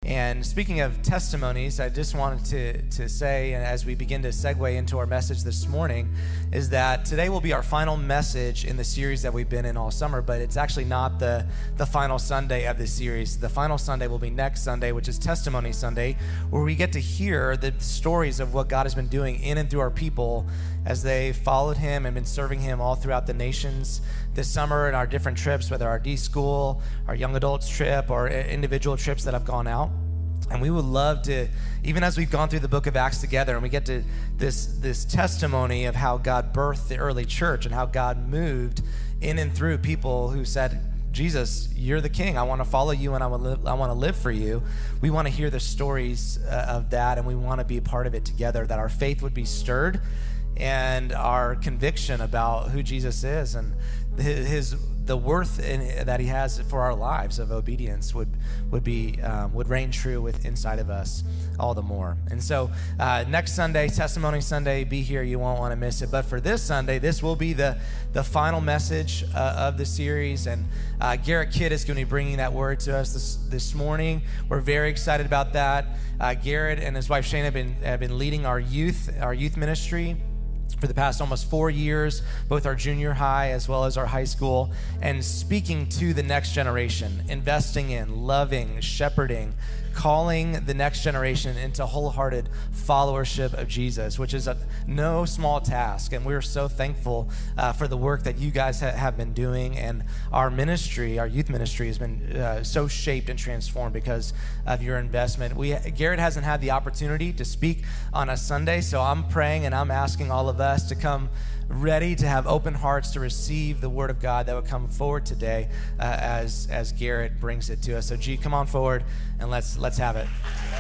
And speaking of testimonies, I just wanted to say, and as we begin to segue into our message this morning, is that today will be our final message in the series that we've been in all summer, but it's actually not the final Sunday of the series. The final Sunday will be next Sunday, which is Testimony Sunday, where we get to hear the stories of what God has been doing in and through our people as they followed him and been serving him all throughout the nations this summer in our different trips, whether our D-School, our young adults trip, or individual trips that have gone out. And we would love to, even as we've gone through the book of Acts together, and we get to this testimony of how God birthed the early church and how God moved in and through people who said, Jesus, you're the king. I want to follow you and I want to live for you. We want to hear the stories of that, and we want to be a part of it together, that our faith would be stirred and our conviction about who Jesus is and the worth that he has for our lives of obedience would reign true inside of us all the more. And so next Sunday, Testimony Sunday, be here. You won't want to miss it. But for this Sunday, this will be the final message of the series. And Garrett Kidd is going to be bringing that word to us this morning. We're very excited about that. Garrett and his wife Shane have been leading our youth ministry for the past almost 4 years, both our junior high as well as our high school, and speaking to the next generation, investing in, loving, shepherding, calling the next generation into wholehearted followership of Jesus, which is no small task. And we're so thankful for the work that you guys have been doing. And our ministry, our youth ministry, has been so shaped and transformed because of your investment. Garrett hasn't had the opportunity to speak on a Sunday, so I'm praying and I'm asking all of us to come ready to have open hearts to receive the word of God that would come forward today as Garrett brings it to us. So G, come on forward and let's have it.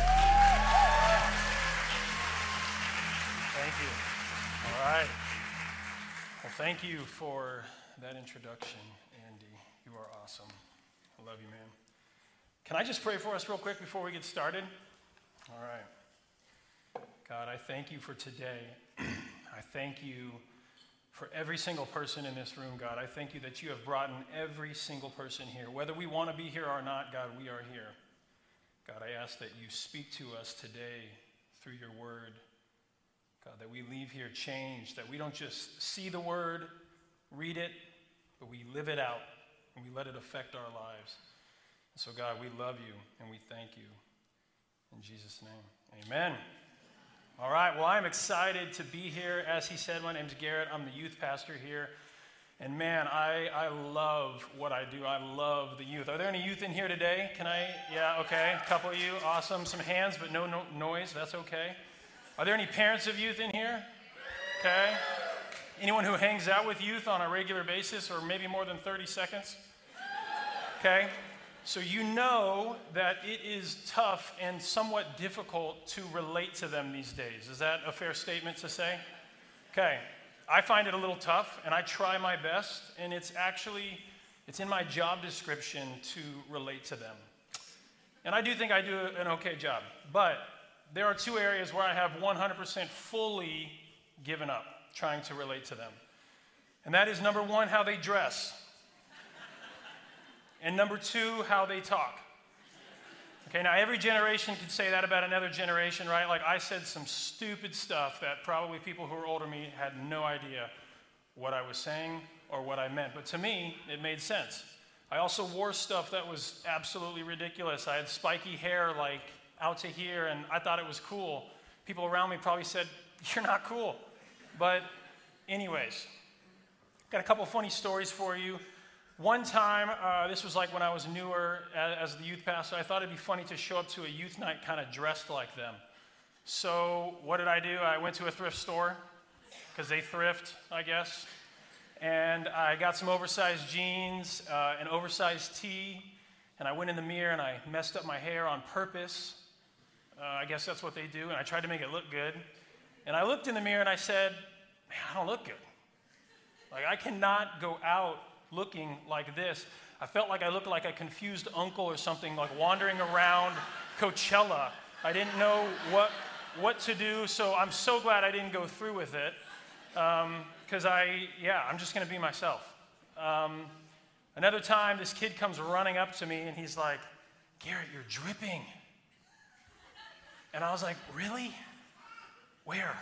Thank you. All right. Well, thank you for that introduction, Andy. You are awesome. I love you, man. Can I just pray for us real quick before we get started? All right. God, I thank you for today. I thank you for every single person in this room, God. I thank you that you have brought in every single person here. Whether we want to be here or not, God, we are here. God, I ask that you speak to us today through your word. God, that we leave here changed, that we don't just see the word, read it, but we live it out and we let it affect our lives. And so, God, we love you and we thank you. In Jesus' name, amen. All right, well, I'm excited to be here. As he said, my name's Garrett. I'm the youth pastor here. And man, I love what I do. I love the youth. Are there any youth in here today? Yeah, okay, a couple of you. Awesome. Some hands, but no noise. That's okay. Are there any parents of youth in here? Okay. Anyone who hangs out with youth on a regular basis or maybe more than 30 seconds? Okay. So you know that it is tough and somewhat difficult to relate to them these days. Is that a fair statement to say? Okay. I find it a little tough, and I try my best, and it's in my job description to relate to them. And I do think I do an okay job. But there are two areas where I have 100% fully given up trying to relate to them. And that is, number one, how they dress. And number two, how they talk. Okay, now every generation could say that about another generation, right? Like I said some stupid stuff that probably people who were older than me had no idea what I was saying or what I meant. But to me, it made sense. I also wore stuff that was absolutely ridiculous. I had spiky hair like out to here, and I thought it was cool. People around me probably said, "You're not cool." But anyways, got a couple funny stories for you. One time, this was like when I was newer as the youth pastor, I thought it'd be funny to show up to a youth night kind of dressed like them. So what did I do? I went to a thrift store, because they thrift, I guess, and I got some oversized jeans, an oversized tee, and I went in the mirror and I messed up my hair on purpose. I guess that's what they do, and I tried to make it look good. And I looked in the mirror and I said, man, I don't look good. Like, I cannot go out looking like this. I felt like I looked like a confused uncle or something, like wandering around Coachella. I didn't know what to do, so I'm so glad I didn't go through with it, because I'm just going to be myself. Another time, this kid comes running up to me, and he's like, Garrett, you're dripping. And I was like, really? Where?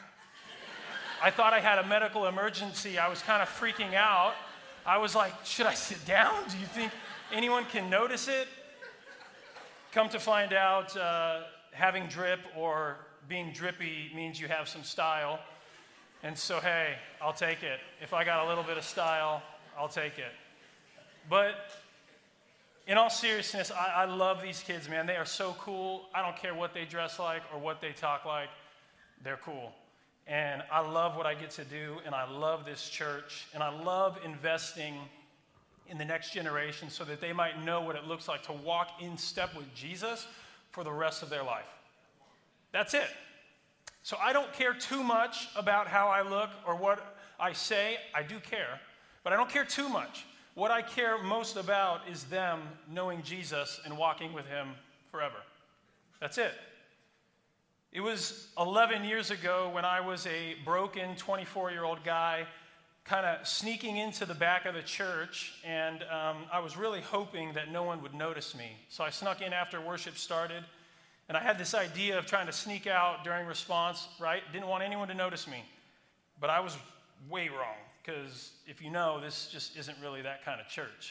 I thought I had a medical emergency. I was kind of freaking out. I was like, should I sit down? Do you think anyone can notice it? Come to find out, having drip or being drippy means you have some style. And so, hey, I'll take it. If I got a little bit of style, I'll take it. But in all seriousness, I love these kids, man. They are so cool. I don't care what they dress like or what they talk like. They're cool. And I love what I get to do, and I love this church, and I love investing in the next generation so that they might know what it looks like to walk in step with Jesus for the rest of their life. That's it. So I don't care too much about how I look or what I say. I do care, but I don't care too much. What I care most about is them knowing Jesus and walking with him forever. That's it. It was 11 years ago when I was a broken 24-year-old guy kind of sneaking into the back of the church, and I was really hoping that no one would notice me. So I snuck in after worship started, and I had this idea of trying to sneak out during response, right? Didn't want anyone to notice me. But I was way wrong, because if you know, this just isn't really that kind of church.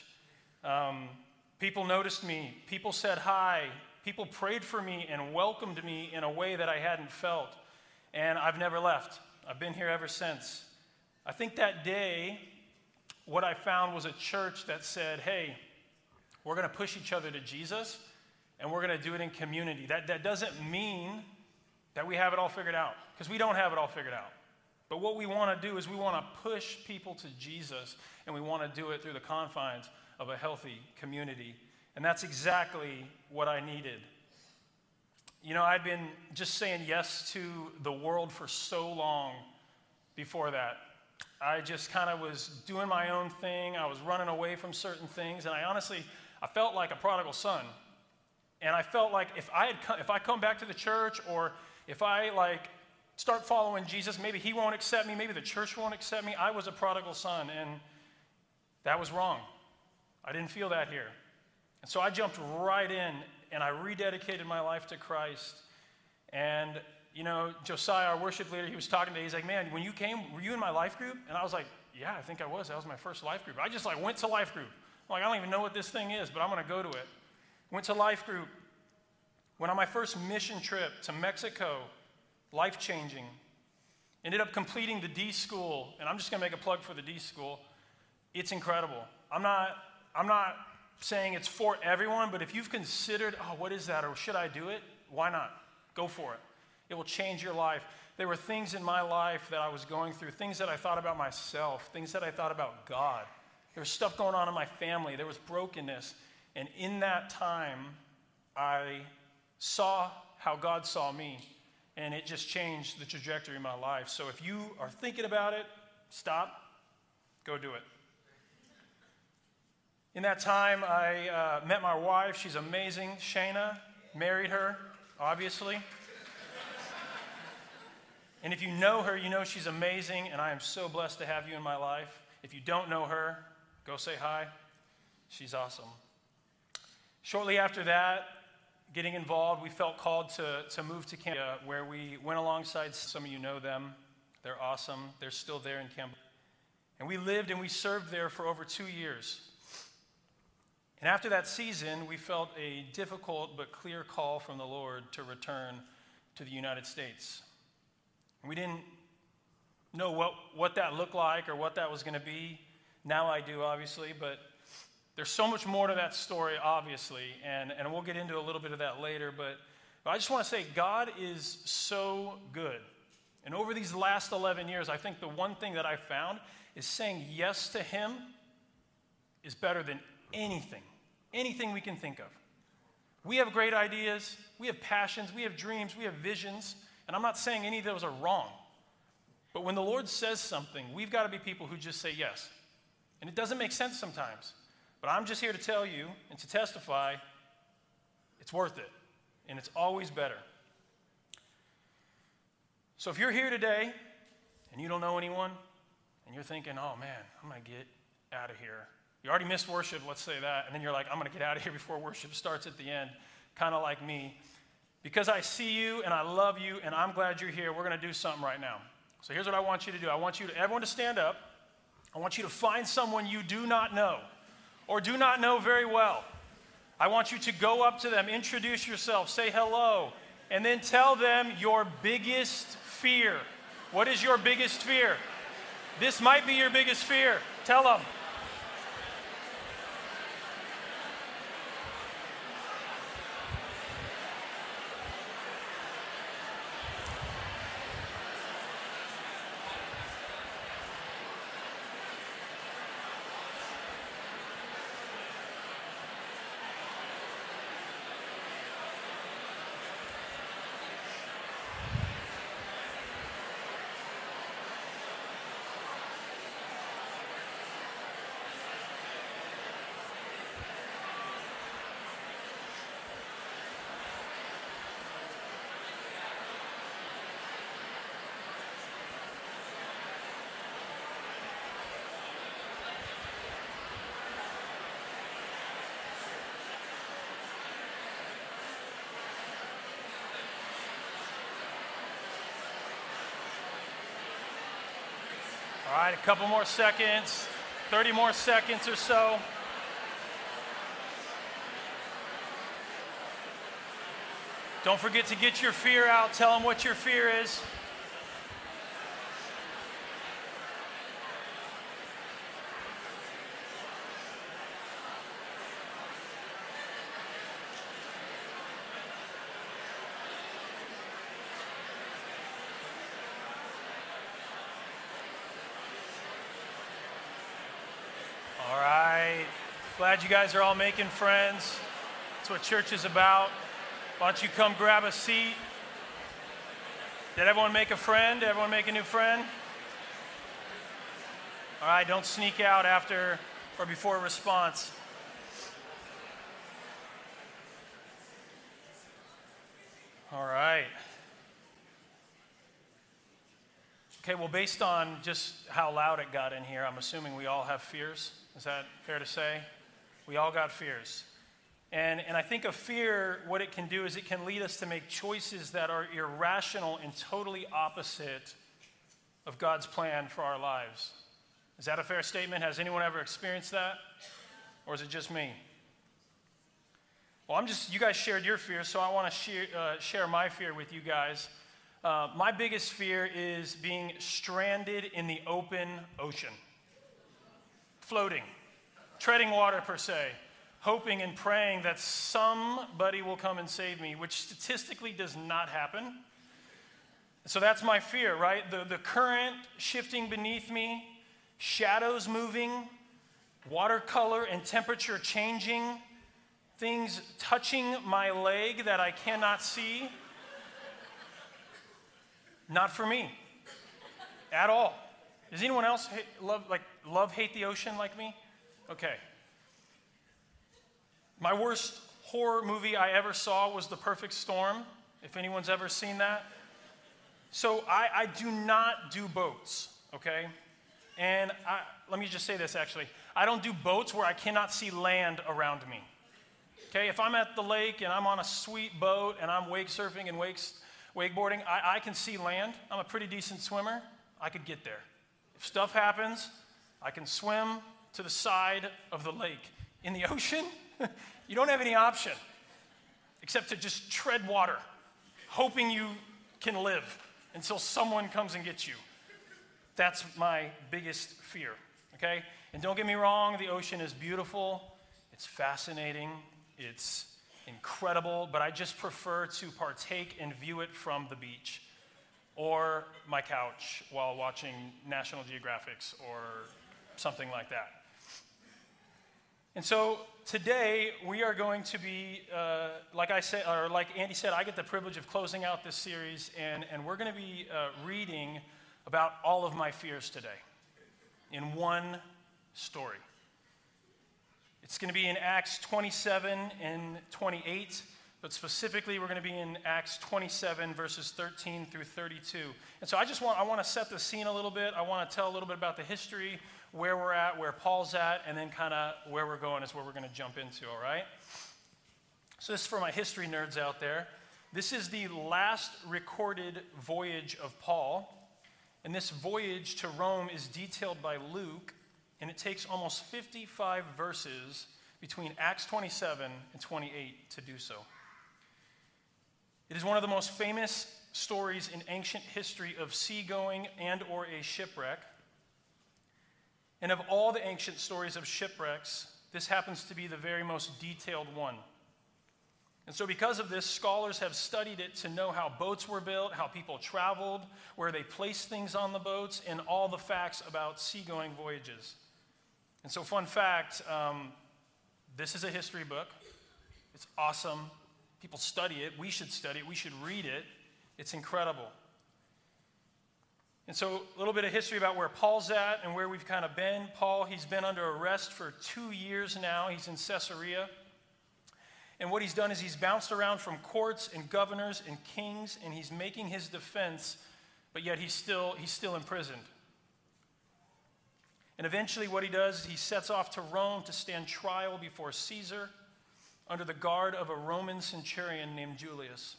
People noticed me. People said hi. People prayed for me and welcomed me in a way that I hadn't felt. And I've never left. I've been here ever since. I think that day, what I found was a church that said, hey, we're going to push each other to Jesus, and we're going to do it in community. That doesn't mean that we have it all figured out, because we don't have it all figured out. But what we want to do is we want to push people to Jesus, and we want to do it through the confines of a healthy community. And that's exactly what I needed. You know, I'd been just saying yes to the world for so long before that. I just kind of was doing my own thing. I was running away from certain things. And I felt like a prodigal son. And I felt like if I come back to the church, or if I start following Jesus, maybe he won't accept me, maybe the church won't accept me. I was a prodigal son, and that was wrong. I didn't feel that here. And so I jumped right in, and I rededicated my life to Christ. And, you know, Josiah, our worship leader, he was talking to me. He's like, man, when you came, were you in my life group? And I was like, yeah, I think I was. That was my first life group. I just went to life group. I'm like, I don't even know what this thing is, but I'm going to go to it. Went to life group. Went on my first mission trip to Mexico. Life-changing. Ended up completing the D School, and I'm just going to make a plug for the D School. It's incredible. I'm not saying it's for everyone, but if you've considered, what is that, or should I do it? Why not? Go for it. It will change your life. There were things in my life that I was going through, things that I thought about myself, things that I thought about God. There was stuff going on in my family. There was brokenness. And in that time, I saw how God saw me, and it just changed the trajectory of my life. So if you are thinking about it, stop, go do it. In that time, I met my wife. She's amazing. Shayna, married her, obviously. And if you know her, you know she's amazing, and I am so blessed to have you in my life. If you don't know her, go say hi. She's awesome. Shortly after that, getting involved, we felt called to move to Cambodia, where we went alongside, some of you know them. They're awesome. They're still there in Cambodia. And we lived and we served there for over 2 years. And after that season, we felt a difficult but clear call from the Lord to return to the United States. We didn't know what that looked like or what that was going to be. Now I do, obviously, but there's so much more to that story, obviously, and we'll get into a little bit of that later. But I just want to say God is so good. And over these last 11 years, I think the one thing that I found is saying yes to him is better than anything we can think of. We have great ideas, we have passions, we have dreams, we have visions, and I'm not saying any of those are wrong. But when the Lord says something, we've got to be people who just say yes. And it doesn't make sense sometimes. But I'm just here to tell you and to testify it's worth it, and it's always better. So if you're here today and you don't know anyone, and you're thinking, oh man, I'm going to get out of here. You already missed worship, let's say that, and then you're like, I'm going to get out of here before worship starts at the end, kind of like me. because I see you and I love you and I'm glad you're here, we're going to do something right now. So here's what I want you to do. I want everyone to stand up. I want you to find someone you do not know or do not know very well. I want you to go up to them, introduce yourself, say hello, and then tell them your biggest fear. What is your biggest fear? This might be your biggest fear. Tell them. All right, a couple more seconds, 30 more seconds or so. Don't forget to get your fear out. Tell them what your fear is. All right. Glad you guys are all making friends. That's what church is about. Why don't you come grab a seat? Did everyone make a friend? Did everyone make a new friend? All right, don't sneak out after or before a response. All right. Okay, well, based on just how loud it got in here, I'm assuming we all have fears. Is that fair to say? We all got fears. And I think a fear, what it can do is it can lead us to make choices that are irrational and totally opposite of God's plan for our lives. Is that a fair statement? Has anyone ever experienced that? Or is it just me? Well, you guys shared your fears, so I want to share my fear with you guys. My biggest fear is being stranded in the open ocean. Floating, treading water per se, hoping and praying that somebody will come and save me, which statistically does not happen. So that's my fear, right? The current shifting beneath me, shadows moving, watercolor and temperature changing, things touching my leg that I cannot see. Not for me, at all. Does anyone else hate the ocean like me? Okay. My worst horror movie I ever saw was The Perfect Storm, if anyone's ever seen that. So I do not do boats, okay? And let me just say this, actually. I don't do boats where I cannot see land around me. Okay, if I'm at the lake and I'm on a sweet boat and I'm wake surfing and wakeboarding, I can see land. I'm a pretty decent swimmer. I could get there. If stuff happens, I can swim to the side of the lake. In the ocean, you don't have any option except to just tread water, hoping you can live until someone comes and gets you. That's my biggest fear, okay? And don't get me wrong, the ocean is beautiful, it's fascinating, it's incredible, but I just prefer to partake and view it from the beach or my couch while watching National Geographics or something like that. And so today we are going to be, like Andy said, I get the privilege of closing out this series, and we're going to be reading about all of my fears today in one story. It's going to be in Acts 27 and 28, but specifically we're going to be in Acts 27 verses 13 through 32. And so I want to set the scene a little bit. I want to tell a little bit about the history, where we're at, where Paul's at, and then kind of where we're going is where we're going to jump into, all right? So this is for my history nerds out there. This is the last recorded voyage of Paul, and this voyage to Rome is detailed by Luke, and it takes almost 55 verses between Acts 27 and 28 to do so. It is one of the most famous stories in ancient history of seagoing and or a shipwreck. And of all the ancient stories of shipwrecks, this happens to be the very most detailed one. And so because of this, scholars have studied it to know how boats were built, how people traveled, where they placed things on the boats, and all the facts about seagoing voyages. And so fun fact, this is a history book. It's awesome. People study it. We should study it. We should read it. It's incredible. And so a little bit of history about where Paul's at and where we've kind of been. Paul, he's been under arrest for 2 years now. He's in Caesarea. And what he's done is he's bounced around from courts and governors and kings, and he's making his defense, but yet he's still imprisoned. And eventually what he does is he sets off to Rome to stand trial before Caesar under the guard of a Roman centurion named Julius.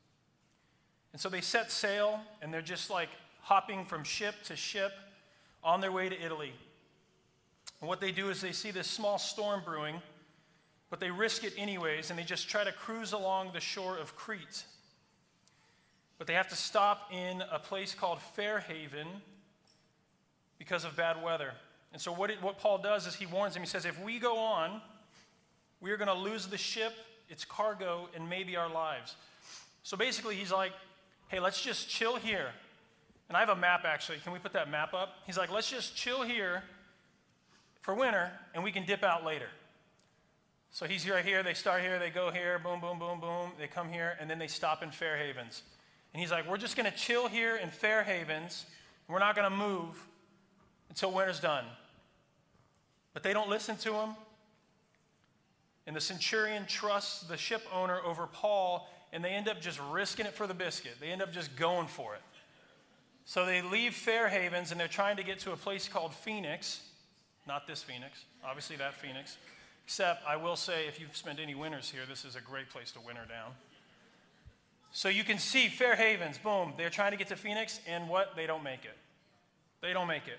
And so they set sail, and they're just like hopping from ship to ship on their way to Italy. And what they do is they see this small storm brewing, but they risk it anyways, and they just try to cruise along the shore of Crete. But they have to stop in a place called Fairhaven because of bad weather. And so what Paul does is he warns them. He says, if we go on, we are going to lose the ship, its cargo, and maybe our lives. So basically he's like, hey, let's just chill here. And I have a map, actually. Can we put that map up? He's like, let's just chill here for winter, and we can dip out later. So he's right here. They start here. They go here. Boom, boom, boom, boom. They come here, and then they stop in Fair Havens. And he's like, we're just going to chill here in Fair Havens. We're not going to move until winter's done. But they don't listen to him. And the centurion trusts the ship owner over Paul, and they end up just risking it for the biscuit. They end up just going for it. So they leave Fair Havens, and they're trying to get to a place called Phoenix. Not this Phoenix, obviously that Phoenix. Except, I will say, if you've spent any winters here, this is a great place to winter down. So you can see Fair Havens, boom. They're trying to get to Phoenix, and what? They don't make it. They don't make it.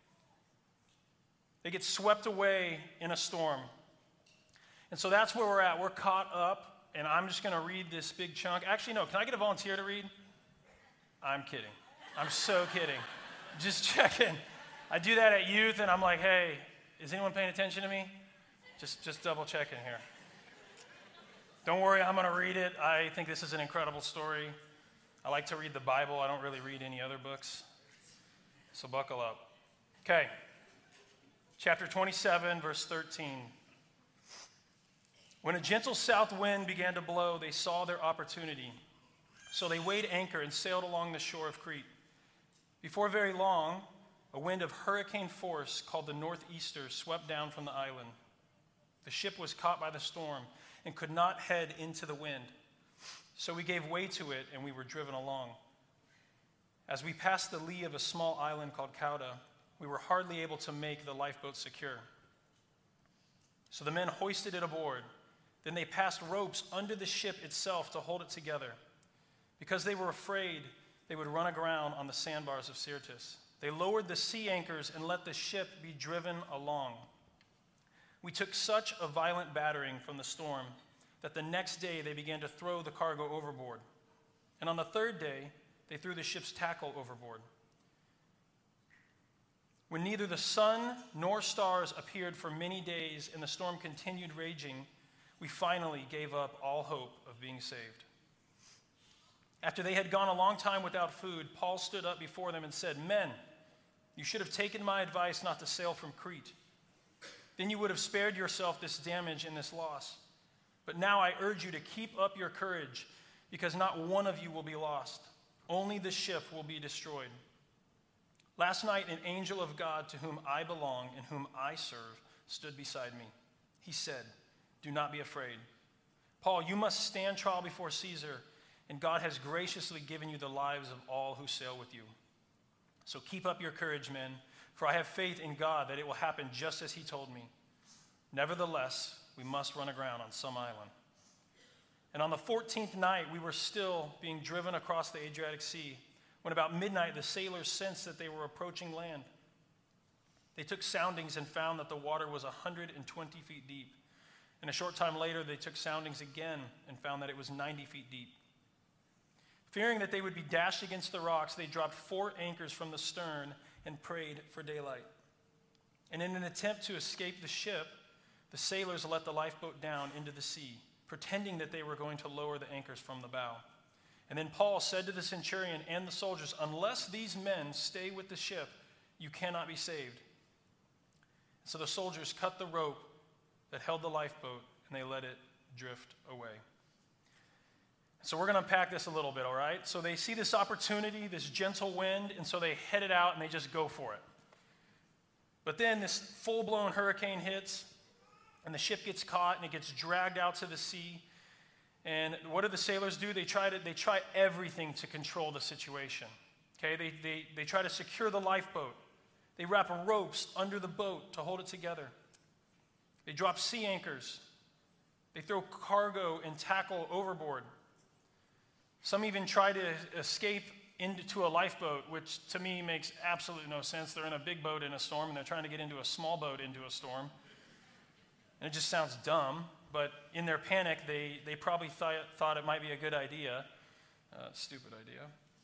They get swept away in a storm. And so that's where we're at. We're caught up, and I'm just going to read this big chunk. Actually, no, can I get a volunteer to read? I'm kidding. I'm so kidding. Just checking. I do that at youth, and I'm like, hey, is anyone paying attention to me? Just double checking here. Don't worry, I'm going to read it. I think this is an incredible story. I like to read the Bible. I don't really read any other books. So buckle up. Okay. Chapter 27, verse 13. When a gentle south wind began to blow, they saw their opportunity. So they weighed anchor and sailed along the shore of Crete. Before very long, a wind of hurricane force called the northeaster swept down from the island. The ship was caught by the storm and could not head into the wind. So we gave way to it, and we were driven along. As we passed the lee of a small island called Cauda, we were hardly able to make the lifeboat secure. So the men hoisted it aboard. Then they passed ropes under the ship itself to hold it together. Because they were afraid they would run aground on the sandbars of Syrtis. They lowered the sea anchors and let the ship be driven along. We took such a violent battering from the storm that the next day they began to throw the cargo overboard. And on the third day, they threw the ship's tackle overboard. When neither the sun nor stars appeared for many days and the storm continued raging, we finally gave up all hope of being saved. After they had gone a long time without food, Paul stood up before them and said, "Men, you should have taken my advice not to sail from Crete. Then you would have spared yourself this damage and this loss. But now I urge you to keep up your courage, because not one of you will be lost. Only the ship will be destroyed." Last night, an angel of God to whom I belong and whom I serve stood beside me. He said, "Do not be afraid. Paul, you must stand trial before Caesar, and God has graciously given you the lives of all who sail with you. So keep up your courage, men, for I have faith in God that it will happen just as he told me. Nevertheless, we must run aground on some island." And on the 14th night, we were still being driven across the Adriatic Sea, when about midnight, the sailors sensed that they were approaching land. They took soundings and found that the water was 120 feet deep. And a short time later, they took soundings again and found that it was 90 feet deep. Fearing that they would be dashed against the rocks, they dropped 4 anchors from the stern and prayed for daylight. And in an attempt to escape the ship, the sailors let the lifeboat down into the sea, pretending that they were going to lower the anchors from the bow. And then Paul said to the centurion and the soldiers, "Unless these men stay with the ship, you cannot be saved." So the soldiers cut the rope that held the lifeboat, and they let it drift away. So we're going to unpack this a little bit, all right? So they see this opportunity, this gentle wind, and so they head it out and they just go for it. But then this full-blown hurricane hits, and the ship gets caught, and it gets dragged out to the sea. And what do the sailors do? They try everything to control the situation. Okay, they try to secure the lifeboat. They wrap ropes under the boat to hold it together. They drop sea anchors. They throw cargo and tackle overboard. Some even try to escape into a lifeboat, which to me makes absolutely no sense. They're in a big boat in a storm, and they're trying to get into a small boat into a storm. And it just sounds dumb. But in their panic, they probably thought it might be a good idea. Stupid idea.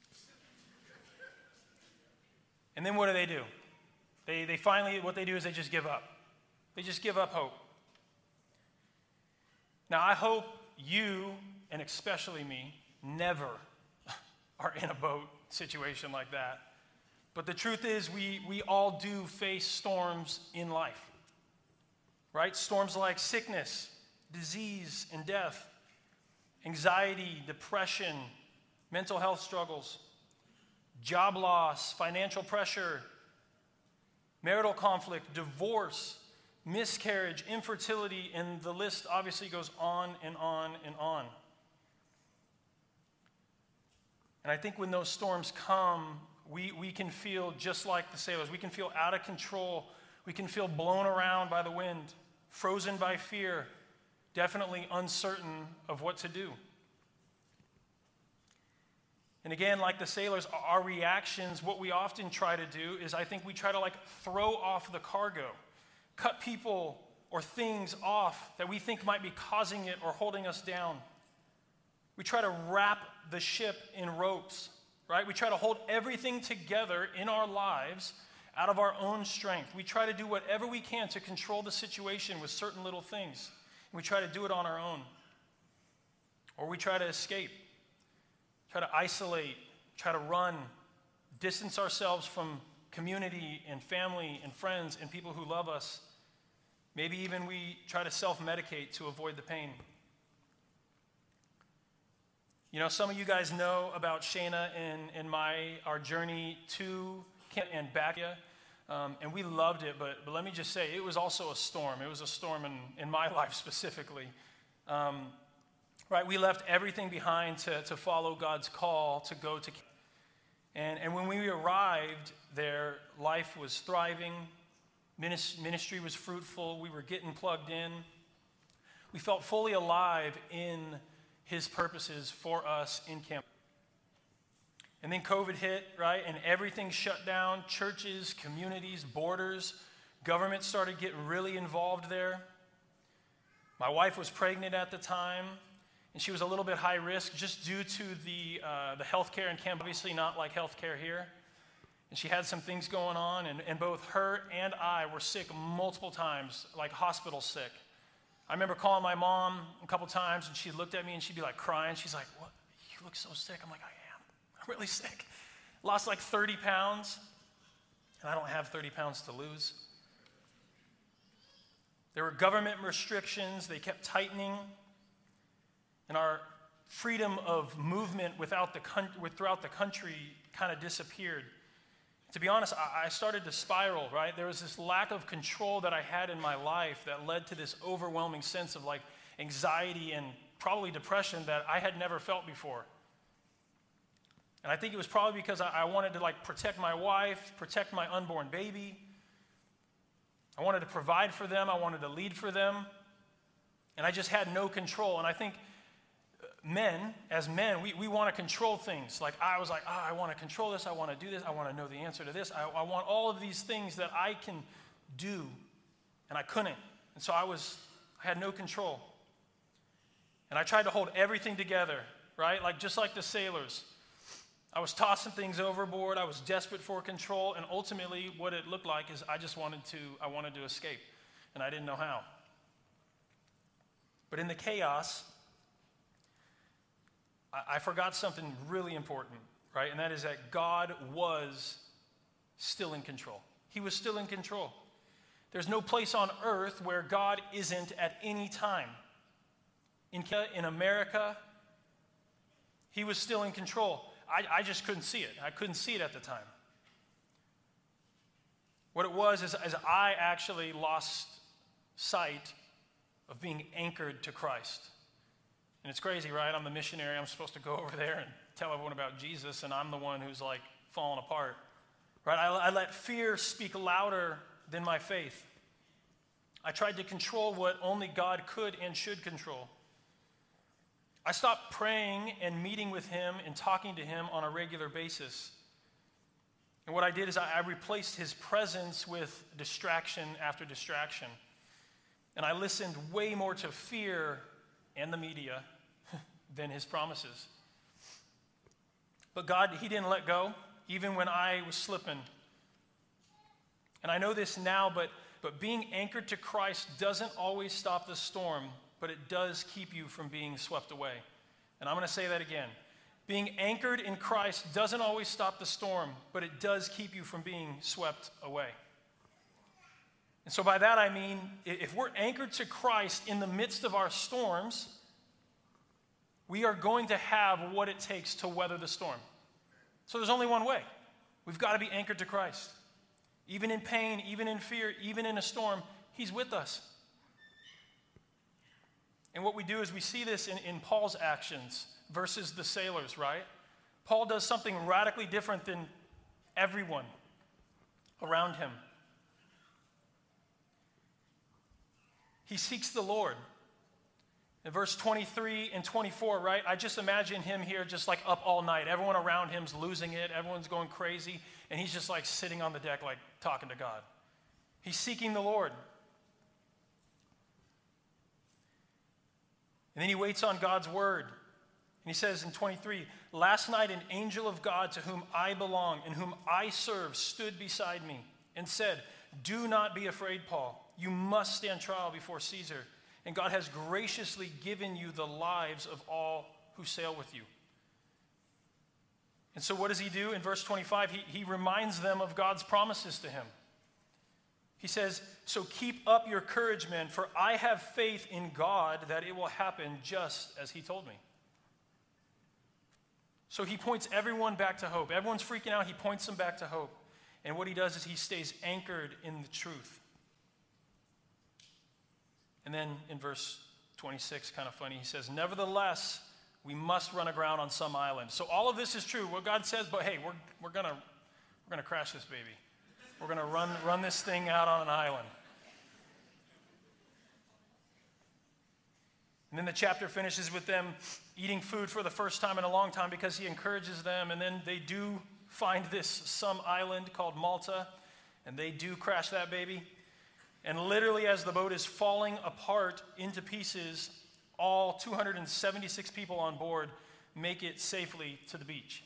And then what do? They finally, what they do is they just give up. They just give up hope. Now, I hope you, and especially me, never are in a boat situation like that. But the truth is, we all do face storms in life. Right? Storms like sickness, disease, and death, anxiety, depression, mental health struggles, job loss, financial pressure, marital conflict, divorce, miscarriage, infertility, and the list obviously goes on and on and on. And I think when those storms come, we can feel just like the sailors. We can feel out of control. We can feel blown around by the wind, frozen by fear, definitely uncertain of what to do. And again, like the sailors, our reactions, what we often try to do is I think we try to throw off the cargo, cut people or things off that we think might be causing it or holding us down. We try to wrap the ship in ropes, right? We try to hold everything together in our lives out of our own strength. We try to do whatever we can to control the situation with certain little things. We try to do it on our own. Or we try to escape, try to isolate, try to run, distance ourselves from community and family and friends and people who love us. Maybe even we try to self-medicate to avoid the pain. You know, some of you guys know about Shayna and our journey to and back. And we loved it, but let me just say, it was also a storm. It was a storm in my life specifically. Right, we left everything behind to follow God's call to go to. And when we arrived there, life was thriving. Ministry was fruitful. We were getting plugged in. We felt fully alive in His purposes for us in camp. And then COVID hit, right? And everything shut down. Churches, communities, borders. Government started getting really involved there. My wife was pregnant at the time, and she was a little bit high risk just due to the healthcare in camp, obviously not like healthcare here. And she had some things going on, and both her and I were sick multiple times, like hospital sick. I remember calling my mom a couple times, and she looked at me, and she'd be like crying. She's like, "What? You look so sick." I'm like, I'm really sick. Lost like 30 pounds, and I don't have 30 pounds to lose. There were government restrictions. They kept tightening, and our freedom of movement throughout the country kind of disappeared. To be honest, I started to spiral, right? There was this lack of control that I had in my life that led to this overwhelming sense of anxiety and probably depression that I had never felt before. And I think it was probably because I wanted to protect my wife, protect my unborn baby. I wanted to provide for them. I wanted to lead for them. And I just had no control. And I think as men, we want to control things. Like I was like, I want to control this. I want to do this. I want to know the answer to this. I want all of these things that I can do, and I couldn't. And so I had no control. And I tried to hold everything together, right? Like just like the sailors. I was tossing things overboard. I was desperate for control. And ultimately what it looked like is I wanted to escape. And I didn't know how. But in the chaos, I forgot something really important, right? And that is that God was still in control. He was still in control. There's no place on earth where God isn't at any time. In America, he was still in control. I just couldn't see it. I couldn't see it at the time. What it was is I actually lost sight of being anchored to Christ. And it's crazy, right? I'm the missionary. I'm supposed to go over there and tell everyone about Jesus, and I'm the one who's like falling apart. Right? I let fear speak louder than my faith. I tried to control what only God could and should control. I stopped praying and meeting with him and talking to him on a regular basis. And what I did is I replaced his presence with distraction after distraction. And I listened way more to fear and the media than his promises. But God, he didn't let go, even when I was slipping. And I know this now, but being anchored to Christ doesn't always stop the storm, but it does keep you from being swept away. And I'm going to say that again. Being anchored in Christ doesn't always stop the storm, but it does keep you from being swept away. And so by that I mean, if we're anchored to Christ in the midst of our storms, we are going to have what it takes to weather the storm. So there's only one way. We've got to be anchored to Christ. Even in pain, even in fear, even in a storm, he's with us. And what we do is we see this in Paul's actions versus the sailors, right? Paul does something radically different than everyone around him. He seeks the Lord. In verse 23 and 24, right? I just imagine him here just like up all night. Everyone around him's losing it. Everyone's going crazy. And he's just like sitting on the deck like talking to God. He's seeking the Lord. And then he waits on God's word. And he says in 23, last night an angel of God to whom I belong and whom I serve stood beside me and said, do not be afraid, Paul. You must stand trial before Caesar. And God has graciously given you the lives of all who sail with you. And so what does he do? In verse 25, he reminds them of God's promises to him. He says, so keep up your courage, men, for I have faith in God that it will happen just as he told me. So he points everyone back to hope. Everyone's freaking out. He points them back to hope. And what he does is he stays anchored in the truth. And then in verse 26, kind of funny, he says, nevertheless, we must run aground on some island. So all of this is true, what God says, but hey, we're gonna crash this baby. We're going to run this thing out on an island. And then the chapter finishes with them eating food for the first time in a long time because he encourages them. And then they do find some island called Malta, and they do crash that baby. And literally as the boat is falling apart into pieces, all 276 people on board make it safely to the beach.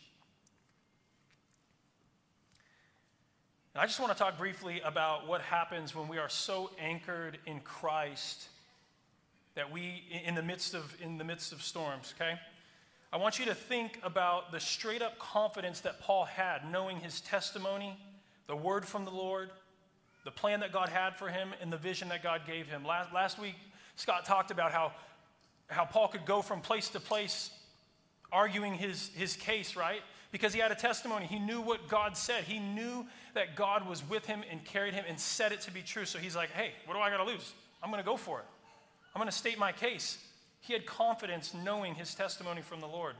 And I just want to talk briefly about what happens when we are so anchored in Christ that we, in the midst of storms, okay? I want you to think about the straight up confidence that Paul had, knowing his testimony, the word from the Lord, the plan that God had for him, and the vision that God gave him. Last week, Scott talked about how Paul could go from place to place arguing his case, right? Because he had a testimony. He knew what God said. He knew that God was with him and carried him and said it to be true. So he's like, hey, what do I got to lose? I'm going to go for it. I'm going to state my case. He had confidence knowing his testimony from the Lord.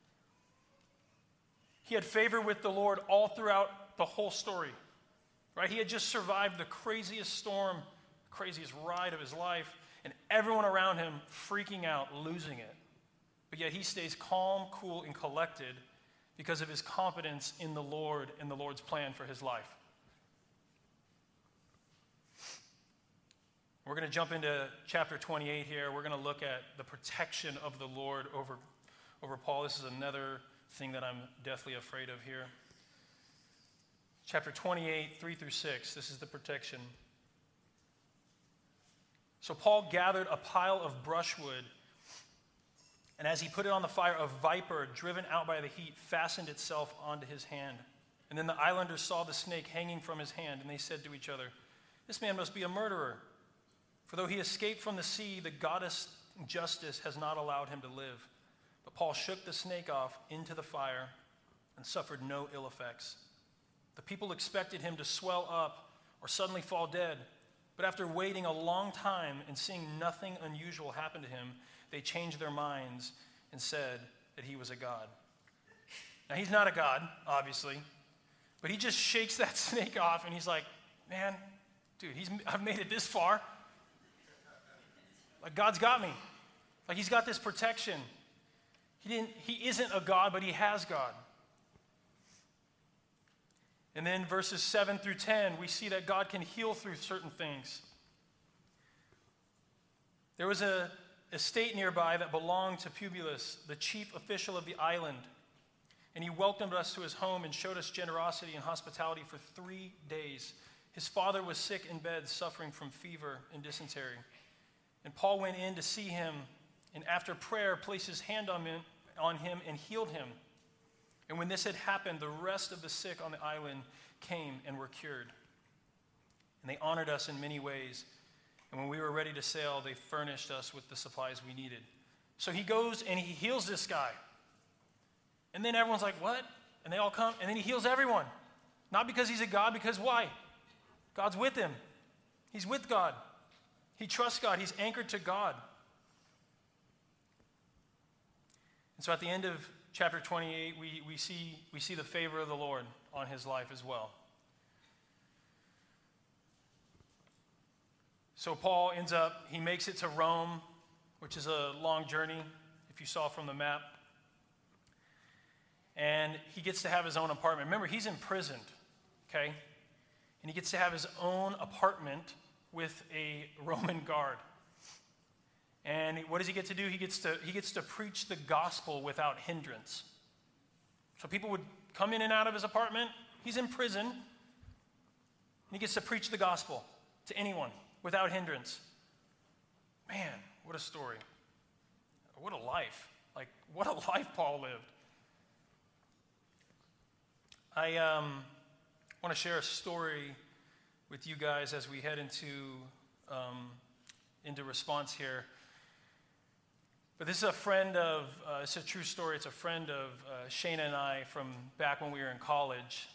He had favor with the Lord all throughout the whole story, right? He had just survived the craziest storm, craziest ride of his life, and everyone around him freaking out, losing it but yet he stays calm, cool, and collected because of his confidence in the Lord and the Lord's plan for his life. We're going to jump into chapter 28 here. We're going to look at the protection of the Lord over Paul. This is another thing that I'm deathly afraid of here. Chapter 28, 3 through 6. This is the protection. So Paul gathered a pile of brushwood, and as he put it on the fire, a viper, driven out by the heat, fastened itself onto his hand. And then the islanders saw the snake hanging from his hand, and they said to each other, "This man must be a murderer. For though he escaped from the sea, the goddess Justice has not allowed him to live." But Paul shook the snake off into the fire and suffered no ill effects. The people expected him to swell up or suddenly fall dead. But after waiting a long time and seeing nothing unusual happen to him, they changed their minds and said that he was a god. Now, he's not a god, obviously, but he just shakes that snake off and he's like, man, dude, I've made it this far. Like, God's got me. Like, he's got this protection. He isn't a God, but he has God. And then verses 7 through 10, we see that God can heal through certain things. There was an estate nearby that belonged to Publius, the chief official of the island. And he welcomed us to his home and showed us generosity and hospitality for 3 days. His father was sick in bed, suffering from fever and dysentery. And Paul went in to see him, and after prayer, placed his hand on him and healed him. And when this had happened, the rest of the sick on the island came and were cured. And they honored us in many ways. And when we were ready to sail, they furnished us with the supplies we needed. So he goes and he heals this guy. And then everyone's like, what? And they all come, and then he heals everyone. Not because he's a God, because why? God's with him. He's with God. He trusts God. He's anchored to God. And so at the end of chapter 28, we see the favor of the Lord on his life as well. So Paul he makes it to Rome, which is a long journey, if you saw from the map. And he gets to have his own apartment. Remember, he's imprisoned, okay? And he gets to have his own apartment with a Roman guard. And what does he get to do? He gets to preach the gospel without hindrance. So people would come in and out of his apartment. He's in prison. And he gets to preach the gospel to anyone without hindrance. Man, what a story. What a life. Like, what a life Paul lived. I want to share a story with you guys as we head into response here. But this is a friend of, it's a true story. It's a friend of Shayna and I from back when we were in college.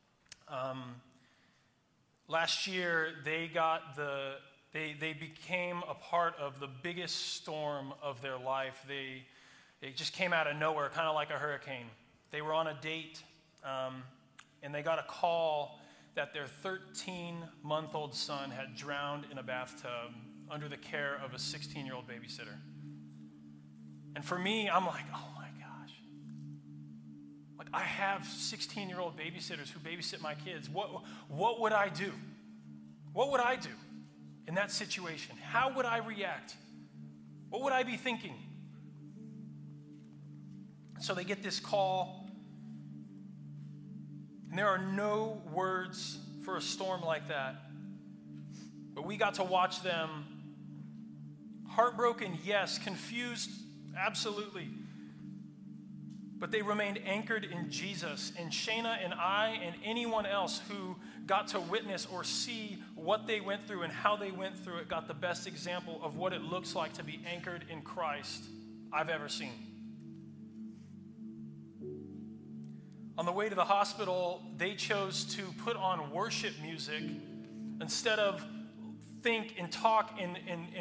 Last year, they became a part of the biggest storm of their life. They just came out of nowhere, kind of like a hurricane. They were on a date, and they got a call that their 13-month-old son had drowned in a bathtub under the care of a 16-year-old babysitter. And for me, I'm like, oh my gosh. Like, I have 16-year-old babysitters who babysit my kids. What would I do? What would I do in that situation? How would I react? What would I be thinking? So they get this call, and there are no words for a storm like that. But we got to watch them, heartbroken, yes, confused, absolutely. But they remained anchored in Jesus. And Shayna and I and anyone else who got to witness or see what they went through and how they went through it got the best example of what it looks like to be anchored in Christ I've ever seen. On the way to the hospital, they chose to put on worship music instead of think and talk and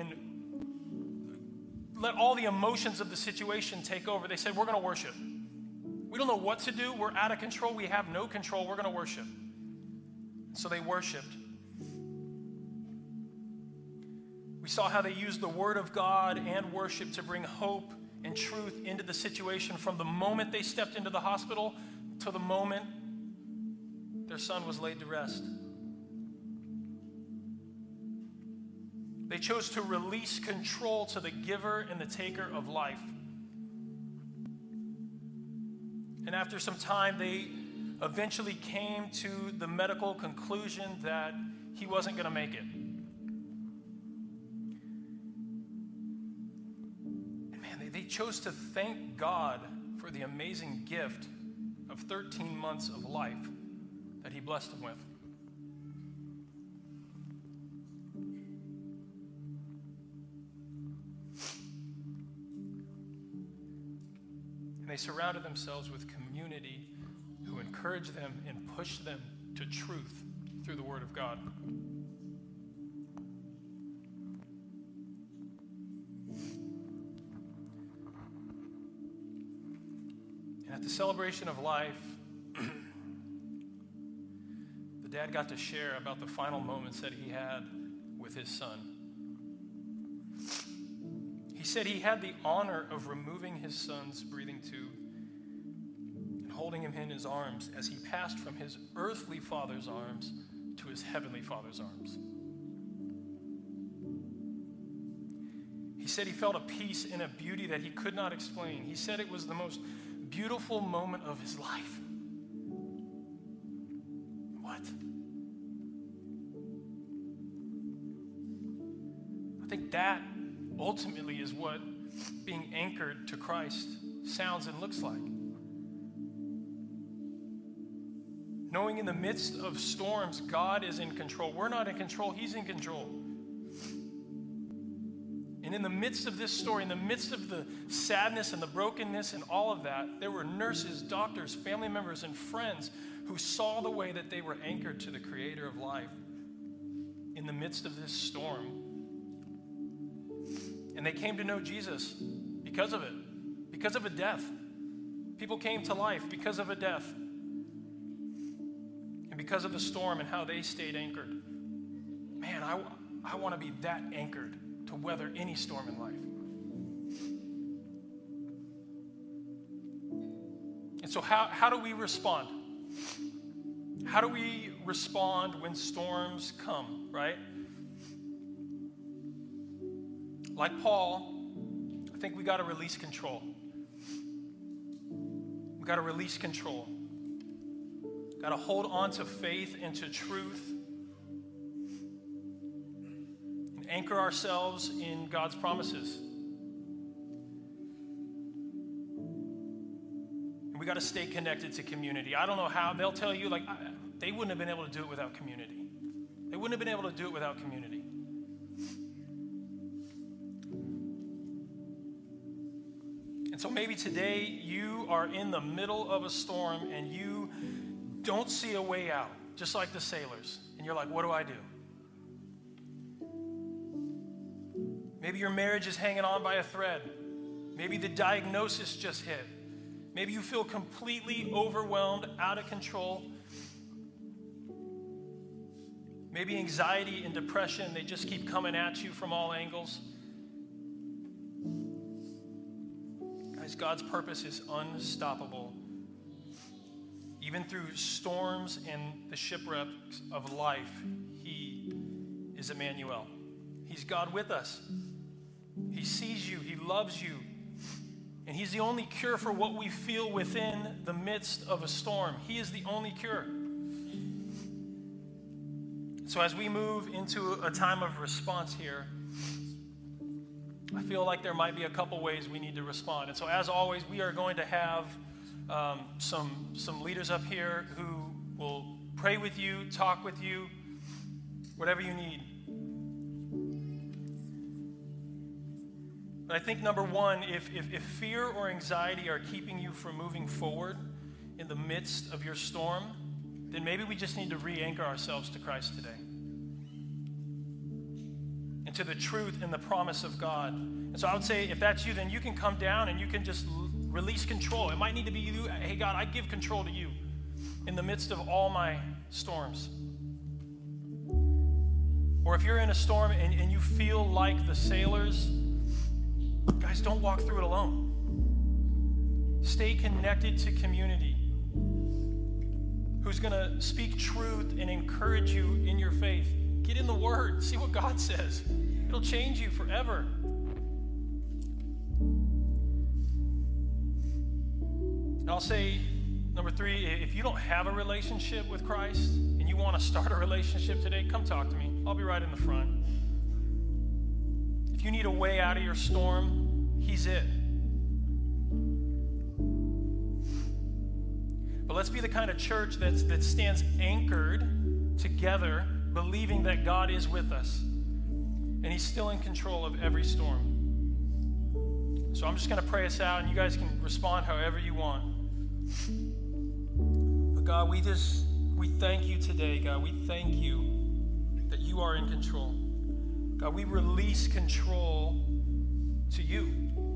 let all the emotions of the situation take over. They said, we're going to worship. We don't know what to do. We're out of control. We have no control. We're going to worship. So they worshiped. We saw how they used the word of God and worship to bring hope and truth into the situation from the moment they stepped into the hospital to the moment their son was laid to rest. They chose to release control to the giver and the taker of life. And after some time, they eventually came to the medical conclusion that he wasn't going to make it. And man, they chose to thank God for the amazing gift of 13 months of life that he blessed them with. And they surrounded themselves with community who encouraged them and pushed them to truth through the Word of God. And at the celebration of life, the dad got to share about the final moments that he had with his son. He said he had the honor of removing his son's breathing tube and holding him in his arms as he passed from his earthly father's arms to his heavenly Father's arms. He said he felt a peace and a beauty that he could not explain. He said it was the most beautiful moment of his life. What? I think that ultimately is what being anchored to Christ sounds and looks like. Knowing in the midst of storms, God is in control. We're not in control, He's in control. And in the midst of this story, in the midst of the sadness and the brokenness and all of that, there were nurses, doctors, family members, and friends who saw the way that they were anchored to the Creator of life in the midst of this storm. And they came to know Jesus because of it, because of a death. People came to life because of a death. And because of the storm and how they stayed anchored. Man, I want to be that anchored to weather any storm in life. And so how do we respond? How do we respond when storms come, right? Like Paul, I think we got to release control. We got to release control. Got to hold on to faith and to truth. And anchor ourselves in God's promises. And we got to stay connected to community. I don't know how. They'll tell you, like, they wouldn't have been able to do it without community. They wouldn't have been able to do it without community. And so maybe today you are in the middle of a storm and you don't see a way out, just like the sailors. And you're like, what do I do? Maybe your marriage is hanging on by a thread. Maybe the diagnosis just hit. Maybe you feel completely overwhelmed, out of control. Maybe anxiety and depression, they just keep coming at you from all angles. Guys, God's purpose is unstoppable. Even through storms and the shipwrecks of life, He is Emmanuel. He's God with us. He sees you. He loves you. And He's the only cure for what we feel within the midst of a storm. He is the only cure. So as we move into a time of response here, I feel like there might be a couple ways we need to respond. And so as always, we are going to have some leaders up here who will pray with you, talk with you, whatever you need. But I think number one, if fear or anxiety are keeping you from moving forward in the midst of your storm, then maybe we just need to re-anchor ourselves to Christ today. And to the truth and the promise of God. And so I would say if that's you, then you can come down and you can just release control. It might need to be you. Hey, God, I give control to you in the midst of all my storms. Or if you're in a storm and you feel like the sailors, guys, don't walk through it alone. Stay connected to community. Who's going to speak truth and encourage you in your faith. Get in the Word. See what God says. It'll change you forever. And I'll say, number 3, if you don't have a relationship with Christ and you want to start a relationship today, come talk to me. I'll be right in the front. If you need a way out of your storm, He's it. But let's be the kind of church that stands anchored together, believing that God is with us and He's still in control of every storm. So I'm just going to pray us out, and you guys can respond however you want. But God, we thank you today, God. We thank you that you are in control. God, we release control to you.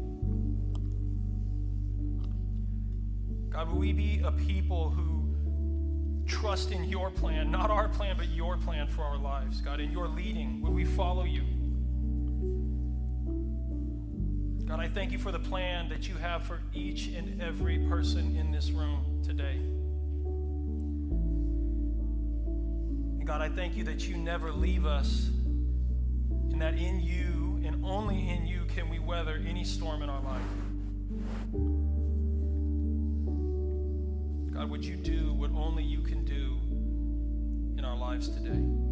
God, will we be a people who trust in your plan, not our plan, but your plan for our lives. God, in your leading, will we follow you? God, I thank you for the plan that you have for each and every person in this room today. And God, I thank you that you never leave us, and that in you and only in you can we weather any storm in our life. God, would you do what only you can do in our lives today?